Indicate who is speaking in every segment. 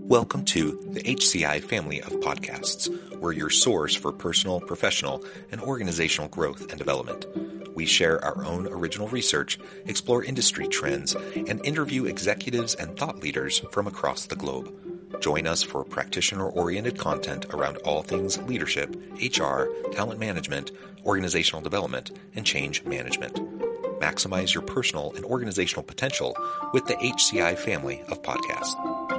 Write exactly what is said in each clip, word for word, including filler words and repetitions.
Speaker 1: Welcome to the H C I family of podcasts. We're your source for personal, professional, and organizational growth and development. We share our own original research, explore industry trends, and interview executives and thought leaders from across the globe. Join us for practitioner-oriented content around all things leadership, H R, talent management, organizational development, and change management. Maximize your personal and organizational potential with the H C I family of podcasts.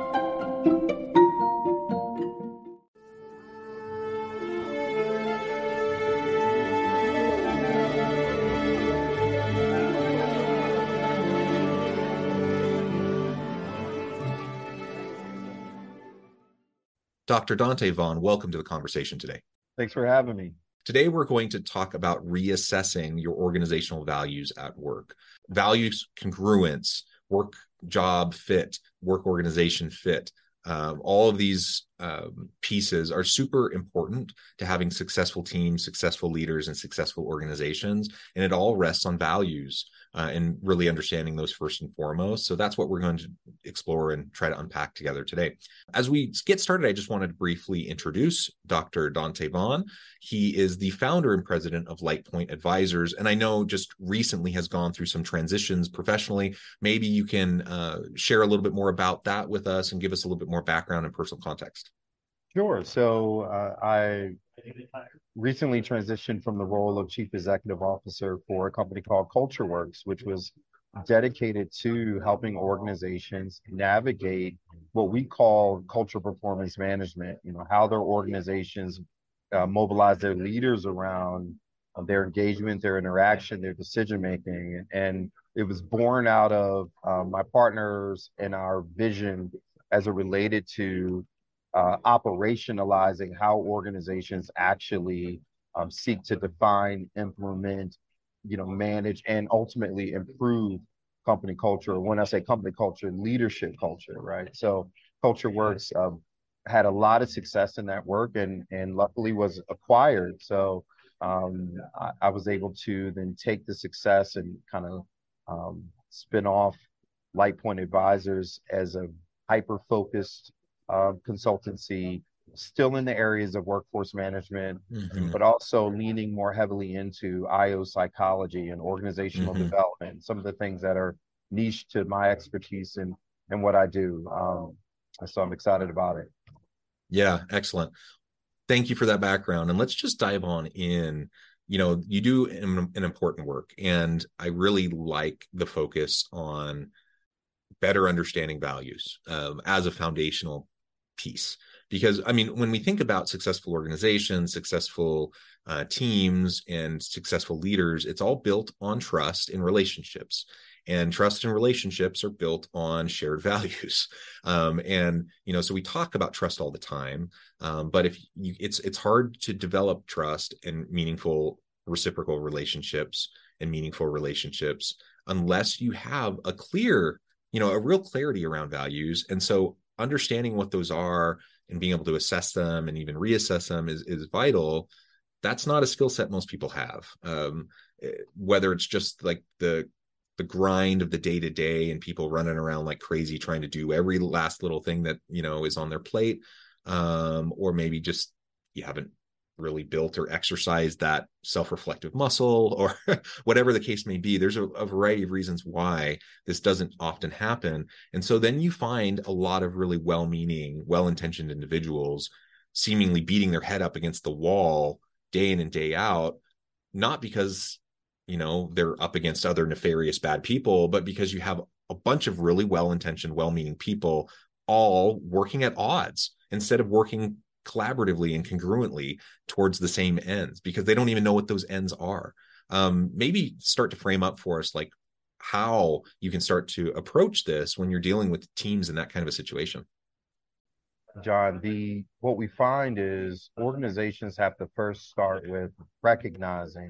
Speaker 1: Doctor Dante Vaughn, welcome to the conversation today.
Speaker 2: Thanks for having me.
Speaker 1: Today, we're going to talk about reassessing your organizational values at work. Values congruence, work job fit, work organization fit. Um, all of these um, pieces are super important to having successful teams, successful leaders, and successful organizations. And it all rests on values uh, and really understanding those first and foremost. So that's what we're going to explore and try to unpack together today. As we get started, I just wanted to briefly introduce Doctor Dante Vaughn. He is the founder and president of LightPoint Advisors, and I know just recently has gone through some transitions professionally. Maybe you can uh, share a little bit more about that with us and give us a little bit more background and personal context.
Speaker 2: Sure. So uh, I recently transitioned from the role of chief executive officer for a company called CultureWorks, which was dedicated to helping organizations navigate what we call cultural performance management, you know, how their organizations uh, mobilize their leaders around uh, their engagement, their interaction, their decision-making. And it was born out of uh, my partners and our vision as it related to uh, operationalizing how organizations actually um, seek to define, implement, you know, manage, and ultimately improve company culture. When I say company culture, leadership culture, right? So CultureWorks um, had a lot of success in that work, and and luckily was acquired. So um, I, I was able to then take the success and kind of um, spin off LightPoint Advisors as a hyper-focused uh, consultancy, still in the areas of workforce management, mm-hmm. but also leaning more heavily into I O psychology and organizational mm-hmm. development, some of the things that are niche to my expertise and, and what I do. Um, so I'm excited about it.
Speaker 1: Yeah, excellent. Thank you for that background. And let's just dive on in. You know, you do an, an important work, and I really like the focus on better understanding values um, as a foundational piece. Because, I mean, when we think about successful organizations, successful uh, teams, and successful leaders, it's all built on trust in relationships. And trust and relationships are built on shared values. Um, and, you know, so we talk about trust all the time, um, but if you, it's, it's hard to develop trust and meaningful reciprocal relationships and meaningful relationships unless you have a clear, you know, a real clarity around values. And so understanding what those are and being able to assess them and even reassess them is, is vital. That's not a skill set most people have. Um, whether it's just like the the grind of the day to day and people running around like crazy trying to do every last little thing that, you know, is on their plate, um, or maybe just you haven't really built or exercised that self-reflective muscle or whatever the case may be. There's a, a variety of reasons why this doesn't often happen. And so then you find a lot of really well-meaning, well-intentioned individuals seemingly beating their head up against the wall day in and day out, not because, you know, they're up against other nefarious bad people, but because you have a bunch of really well-intentioned, well-meaning people all working at odds instead of working collaboratively and congruently towards the same ends, because they don't even know what those ends are. Um, maybe start to frame up for us like how you can start to approach this when you're dealing with teams in that kind of a situation.
Speaker 2: John, the what we find is organizations have to first start with recognizing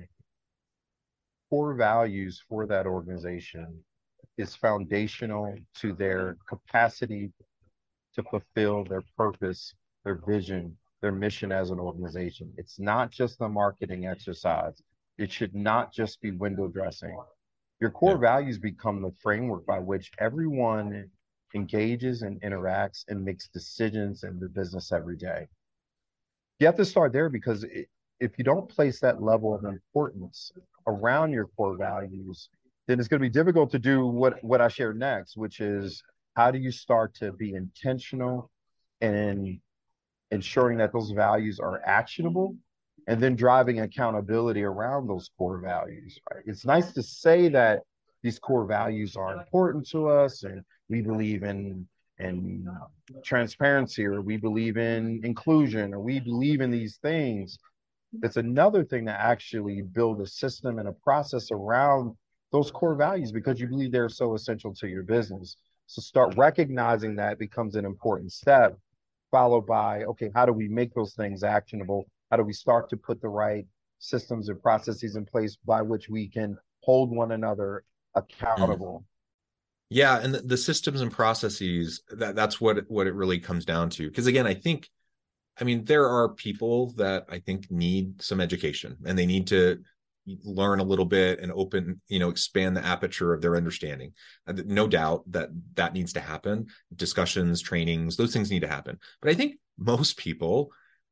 Speaker 2: core values for that organization is foundational to their capacity to fulfill their purpose, their vision, their mission as an organization. It's not just a marketing exercise. It should not just be window dressing. Your core yeah. values become the framework by which everyone engages and interacts and makes decisions in the business every day. You have to start there because it, if you don't place that level of importance around your core values, then it's going to be difficult to do what what I share next, which is how do you start to be intentional and ensuring that those values are actionable and then driving accountability around those core values, right? It's nice to say that these core values are important to us and we believe in in transparency, or we believe in inclusion, or we believe in these things. It's another thing to actually build a system and a process around those core values because you believe they're so essential to your business. So start recognizing that becomes an important step, followed by, okay, how do we make those things actionable? How do we start to put the right systems and processes in place by which we can hold one another
Speaker 1: Mm.
Speaker 2: accountable?
Speaker 1: Yeah, and the, the systems and processes, that that's what what it really comes down to. Because again, I think, I mean, there are people that I think need some education and they need to learn a little bit and open, you know, expand the aperture of their understanding. No doubt that that needs to happen. Discussions, trainings, those things need to happen. But I think most people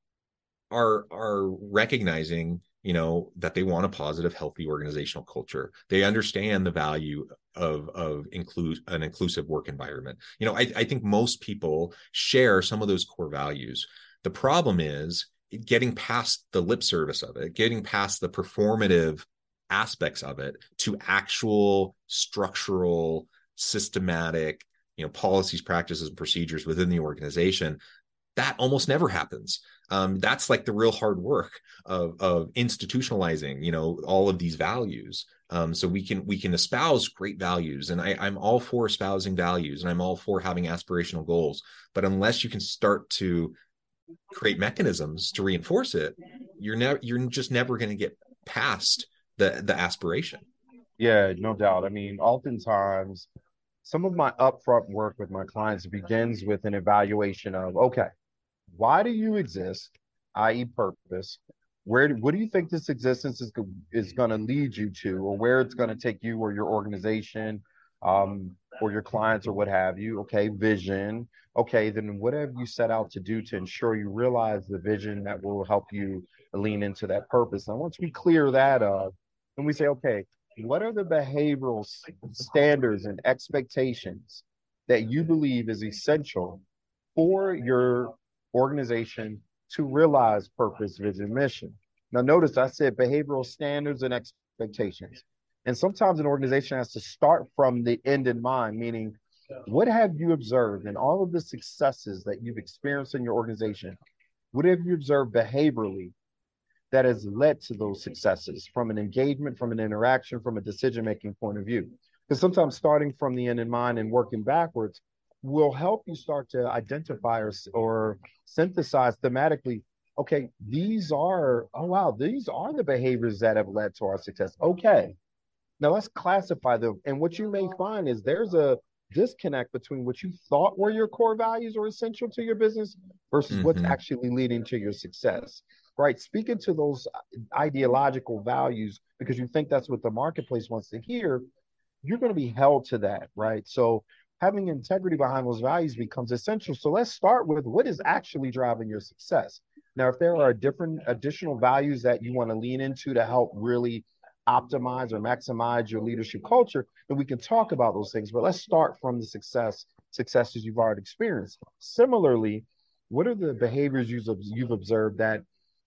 Speaker 1: are are recognizing, you know, that they want a positive, healthy organizational culture. They understand the value of of include an inclusive work environment. You know, I, I think most people share some of those core values. The problem is getting past the lip service of it, getting past the performative aspects of it to actual structural, systematic, you know, policies, practices, and procedures within the organization. That almost never happens. Um, that's like the real hard work of, of institutionalizing, you know, all of these values. Um, so we can we can espouse great values, and I, I'm all for espousing values, and I'm all for having aspirational goals. But unless you can start to create mechanisms to reinforce it, you're never you're just never going to get past the the aspiration.
Speaker 2: Yeah, no doubt. I mean, oftentimes some of my upfront work with my clients begins with an evaluation of, okay, why do you exist, i e purpose? Where what do you think this existence is, is going to lead you to, or where it's going to take you or your organization, um, or your clients or what have you? Okay, vision. Okay, then what have you set out to do to ensure you realize the vision that will help you lean into that purpose? And once we clear that up, then we say, okay, what are the behavioral standards and expectations that you believe is essential for your organization to realize purpose, vision, mission? Now, notice I said behavioral standards and expectations. And sometimes an organization has to start from the end in mind, meaning, what have you observed in all of the successes that you've experienced in your organization? What have you observed behaviorally that has led to those successes from an engagement, from an interaction, from a decision making point of view? Because sometimes starting from the end in mind and working backwards will help you start to identify or, or synthesize thematically. Okay, these are, oh, wow, these are the behaviors that have led to our success. Okay, now let's classify them. And what you may find is there's a disconnect between what you thought were your core values or essential to your business versus what's
Speaker 1: Mm-hmm.
Speaker 2: actually leading to your success. Right? Speaking to those ideological values because you think that's what the marketplace wants to hear, you're going to be held to that, right? So having integrity behind those values becomes essential. So let's start with what is actually driving your success. Now, if there are different additional values that you want to lean into to help really optimize or maximize your leadership culture, then we can talk about those things. But let's start from the success successes you've already experienced. Similarly, what are the behaviors you've, you've observed that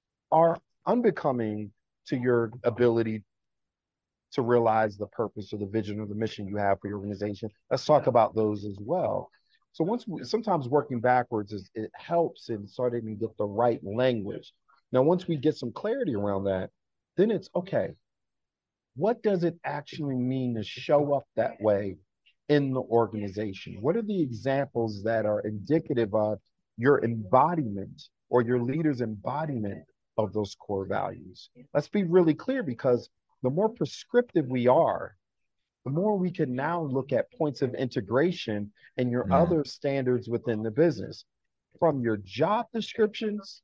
Speaker 2: are unbecoming to your ability to realize the purpose or the vision or the mission you have for your organization? Let's talk about those as well. So once we, sometimes working backwards is it helps in starting to get the right language. Now, once we get some clarity around that, then it's okay. What does it actually mean to show up that way in the organization? What are the examples that are indicative of your embodiment or your leader's embodiment of those core values? Let's be really clear, because the more prescriptive we are, the more we can now look at points of integration and your
Speaker 1: Mm.
Speaker 2: other standards within the business, from your job descriptions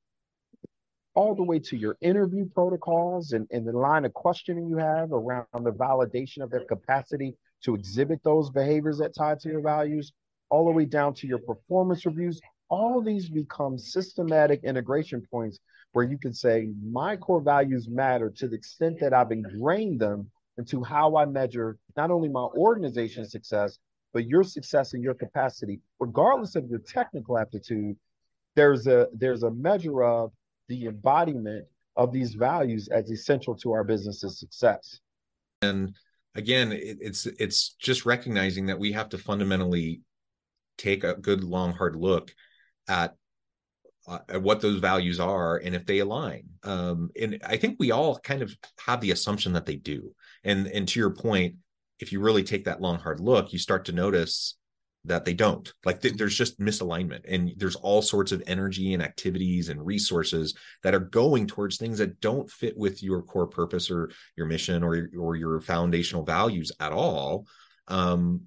Speaker 2: all the way to your interview protocols and, and the line of questioning you have around the validation of their capacity to exhibit those behaviors that tie to your values. all the way down to your performance reviews. All of these become systematic integration points where you can say, my core values matter to the extent that I've ingrained them into how I measure not only my organization's success, but your success and your capacity, regardless of your technical aptitude. There's a there's a measure of the embodiment of these values as essential to our business's success.
Speaker 1: And again, it, it's it's just recognizing that we have to fundamentally take a good, long, hard look at, uh, at what those values are and if they align. Um, and I think we all kind of have the assumption that they do. And and to your point, if you really take that long, hard look, you start to notice that they don't. Like th- there's just misalignment, and there's all sorts of energy and activities and resources that are going towards things that don't fit with your core purpose or your mission or or your foundational values at all. Um,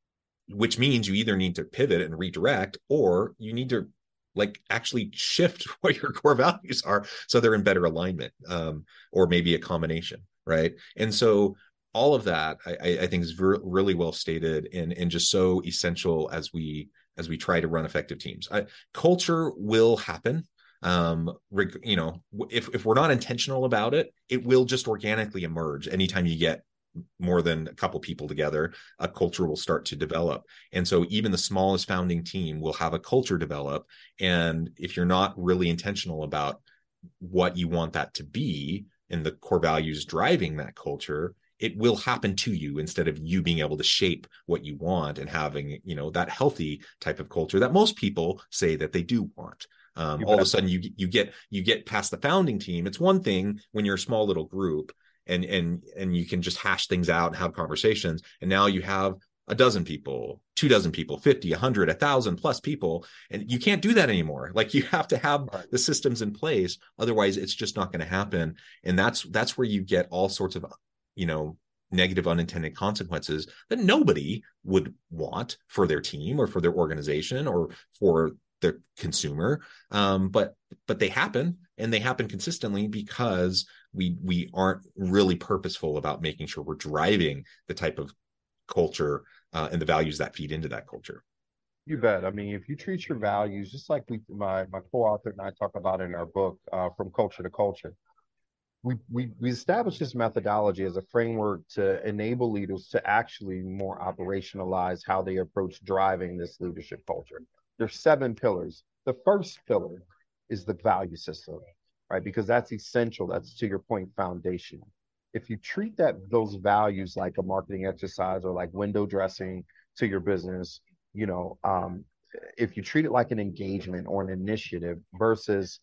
Speaker 1: which means you either need to pivot and redirect, or you need to like actually shift what your core values are so they're in better alignment, um, or maybe a combination, right? And so all of that I, I think is ver- really well stated and, and just so essential as we as we try to run effective teams. I, culture will happen. Um, reg- you know, if if we're not intentional about it, it will just organically emerge. Anytime you get more than a couple people together, a culture will start to develop. And so even the smallest founding team will have a culture develop. And if you're not really intentional about what you want that to be and the core values driving that culture, it will happen to you instead of you being able to shape what you want and having, you know, that healthy type of culture that most people say that they do want. Um, all of a sudden you you get you get past the founding team. It's one thing when you're a small little group and and and you can just hash things out and have conversations. And now you have a dozen people, two dozen people, fifty, a hundred, a thousand plus people, and you can't do that anymore. Like you have to have the systems in place, otherwise it's just not going to happen. And that's that's where you get all sorts of, you know, negative unintended consequences that nobody would want for their team or for their organization or for the consumer. Um, but but they happen, and they happen consistently because we we aren't really purposeful about making sure we're driving the type of culture uh, and the values that feed into that culture.
Speaker 2: You bet. I mean, if you treat your values just like we, my my co-author and I talk about in our book, uh, From Culture to Culture, we, we we established this methodology as a framework to enable leaders to actually more operationalize how they approach driving this leadership culture. There's seven pillars. The first pillar is the value system, right? Because that's essential. That's, to your point, foundational. If you treat that those values like a marketing exercise or like window dressing to your business, you know, um, if you treat it like an engagement or an initiative versus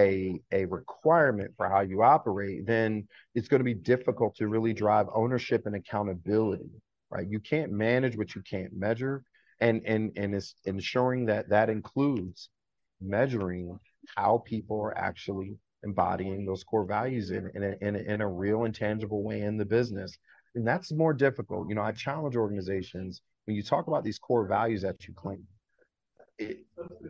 Speaker 2: a a requirement for how you operate, then it's going to be difficult to really drive ownership and accountability, right? You can't manage what you can't measure, and and and it's ensuring that that includes measuring how people are actually embodying those core values in in a, in a, in a real and tangible way in the business. And that's more difficult. You know, I challenge organizations when you talk about these core values that you claim. It,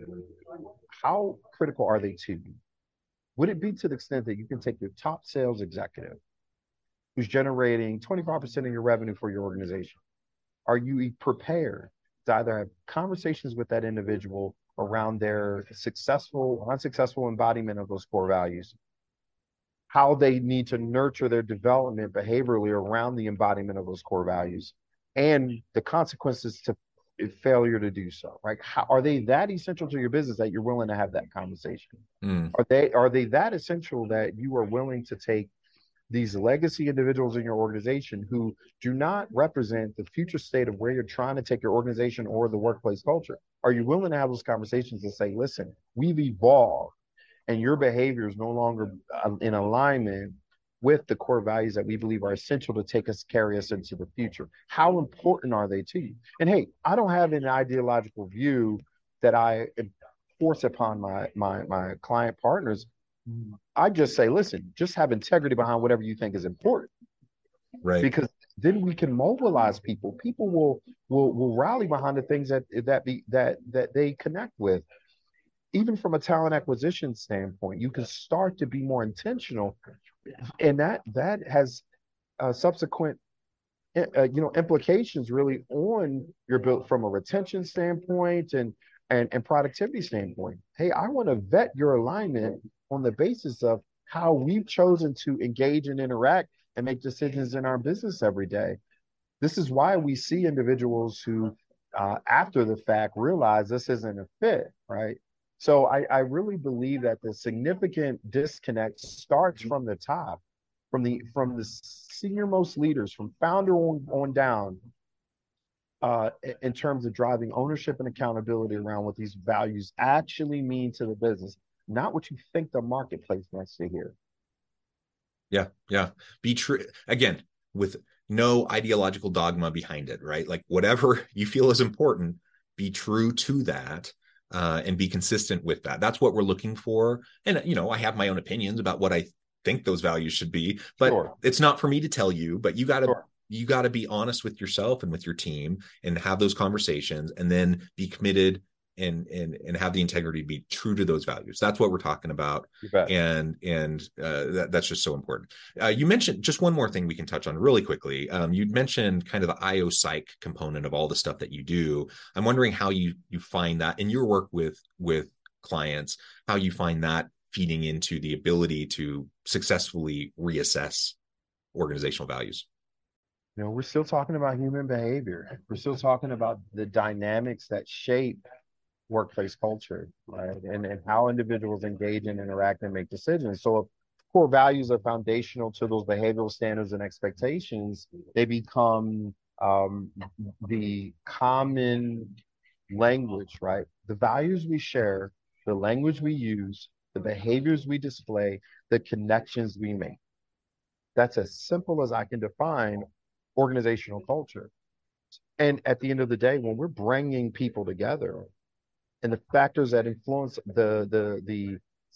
Speaker 2: how critical are they to you? Would it be to the extent that you can take your top sales executive who's generating twenty-five percent of your revenue for your organization? Are you prepared to either have conversations with that individual around their successful or unsuccessful embodiment of those core values, how they need to nurture their development behaviorally around the embodiment of those core values, and the consequences to failure to do so, right? How, are they that essential to your business that you're willing to have that conversation?
Speaker 1: Mm.
Speaker 2: Are they are they that essential that you are willing to take these legacy individuals in your organization who do not represent the future state of where you're trying to take your organization or the workplace culture? Are you willing to have those conversations and say, listen, we've evolved and your behavior is no longer in alignment with the core values that we believe are essential to take us, carry us into the future? How important are they to you? And hey, I don't have an ideological view that I force upon my my my client partners. I just say, listen, just have integrity behind whatever you think is important.
Speaker 1: Right.
Speaker 2: Because then we can mobilize people. People will will will rally behind the things that that be that that they connect with. Even from a talent acquisition standpoint, you can start to be more intentional, and that that has uh, subsequent uh, you know, implications really on your build from a retention standpoint and and and productivity standpoint. Hey, I want to vet your alignment on the basis of how we've chosen to engage and interact and make decisions in our business every day. This is why we see individuals who, uh, after the fact, realize this isn't a fit, right? So I, I really believe that the significant disconnect starts from the top, from the from the senior most leaders, from founder on, on down, uh, in terms of driving ownership and accountability around what these values actually mean to the business, not what you think the marketplace wants to hear.
Speaker 1: Yeah, yeah. Be true again with no ideological dogma behind it, right? Like whatever you feel is important, be true to that, uh, and be consistent with that. That's what we're looking for. And you know, I have my own opinions about what I think those values should be, but
Speaker 2: Sure.
Speaker 1: it's not for me to tell you. But you got to
Speaker 2: Sure.
Speaker 1: you got to be honest with yourself and with your team, and have those conversations, and then be committed and and and have the integrity to be true to those values. That's what we're talking about.
Speaker 2: You bet.
Speaker 1: And and uh, that, that's just so important. Uh, you mentioned just one more thing we can touch on really quickly. Um, you mentioned kind of the I O Psych component of all the stuff that you do. I'm wondering how you you find that in your work with with clients, how you find that feeding into the ability to successfully reassess organizational values.
Speaker 2: You know, we're still talking about human behavior. We're still talking about the dynamics that shape workplace culture, right? And, and how individuals engage and interact and make decisions. So if core values are foundational to those behavioral standards and expectations, they become um, the common language, right? The values we share, the language we use, the behaviors we display, the connections we make. That's as simple as I can define organizational culture. And at the end of the day, when we're bringing people together, and the factors that influence the the the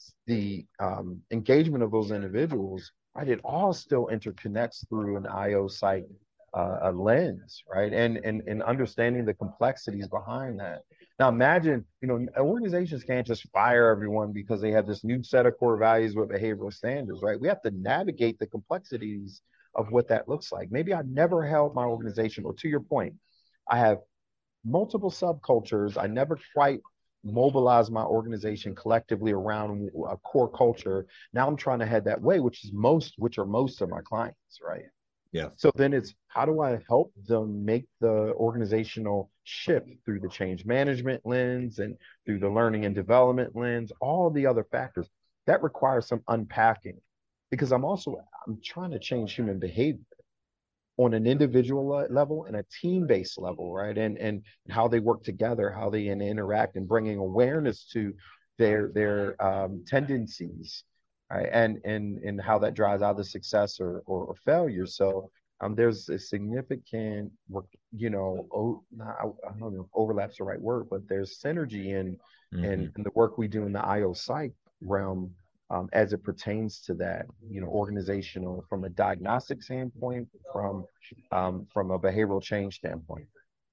Speaker 2: the um, engagement of those individuals, right? It all still interconnects through an I O Psych uh, a lens, right? And and and understanding the complexities behind that. Now, imagine, you know, organizations can't just fire everyone because they have this new set of core values with behavioral standards, right? We have to navigate the complexities of what that looks like. Maybe I never held my organization, or to your point, I have multiple subcultures. I never quite mobilize my organization collectively around a core culture. Now I'm trying to head that way, which is most, which are most of my clients, right?
Speaker 1: Yeah.
Speaker 2: So then it's how do I help them make the organizational shift through the change management lens and through the learning and development lens, all the other factors that requires some unpacking, because I'm also I'm trying to change human behavior on an individual level and a team-based level, right? And and how they work together, how they interact, and bringing awareness to their their um, tendencies, right? And and and how that drives either success or or, or failure. So um, there's a significant work, you know, oh, I, I don't know if overlap's the right word, but there's synergy in
Speaker 1: Mm-hmm.
Speaker 2: in, in the work we do in the I O Psych realm, um, as it pertains to that, you know, organizational from a diagnostic standpoint, from um, from a behavioral change standpoint.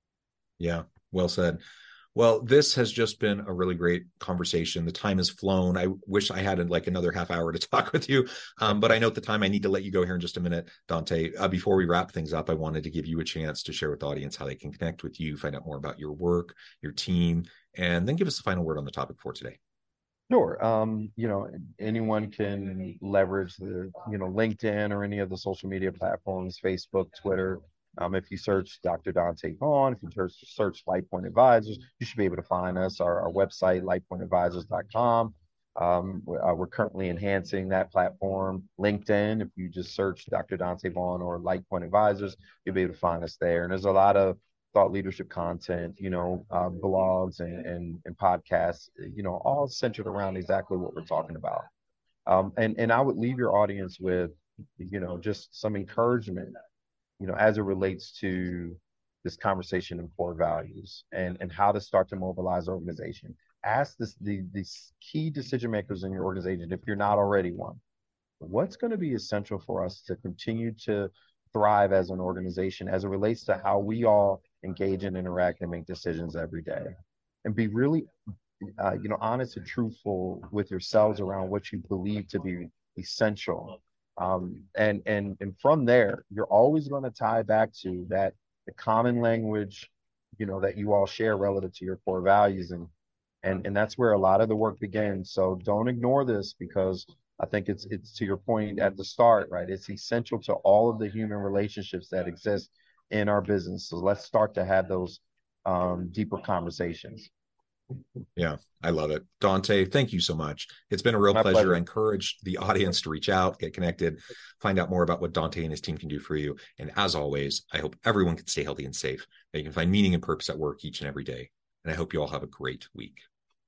Speaker 1: Yeah, well said. Well, this has just been a really great conversation. The time has flown. I wish I had like another half hour to talk with you, um, but I know at the time I need to let you go here in just a minute, Dante. Uh, before we wrap things up, I wanted to give you a chance to share with the audience how they can connect with you, find out more about your work, your team, and then give us a final word on the topic for today.
Speaker 2: Sure. Um, you know, anyone can leverage the, you know, LinkedIn or any of the social media platforms, Facebook, Twitter. Um, if you search Doctor Dante Vaughn, if you search, search LifePoint Advisors, you should be able to find us. Our, our website, life point advisors dot com. Um, we're, uh, we're currently enhancing that platform. LinkedIn, if you just search Doctor Dante Vaughn or LifePoint Advisors, you'll be able to find us there. And there's a lot of thought leadership content, you know, uh, blogs and, and and podcasts, you know, all centered around exactly what we're talking about. Um, and and I would leave your audience with, you know, just some encouragement, you know, as it relates to this conversation and core values and and how to start to mobilize organization. Ask this the these key decision makers in your organization, if you're not already one, what's going to be essential for us to continue to thrive as an organization as it relates to how we all engage and interact and make decisions every day, and be really uh, you know honest and truthful with yourselves around what you believe to be essential Um, and and and from there, you're always going to tie back to that the common language, you know, that you all share relative to your core values, and and and that's where a lot of the work begins. So don't ignore this, because I think it's it's to your point at the start, right? It's essential to all of the human relationships that exist in our business. So let's start to have those um, deeper conversations.
Speaker 1: Yeah, I love it. Dante, thank you so much. It's been a real
Speaker 2: My
Speaker 1: pleasure.
Speaker 2: pleasure.
Speaker 1: I encourage the audience to reach out, get connected, find out more about what Dante and his team can do for you. And as always, I hope everyone can stay healthy and safe, that you can find meaning and purpose at work each and every day. And I hope you all have a great week.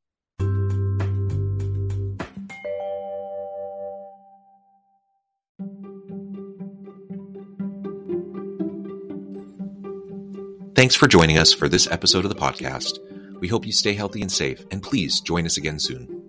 Speaker 1: Thanks for joining us for this episode of the podcast. We hope you stay healthy and safe, and please join us again soon.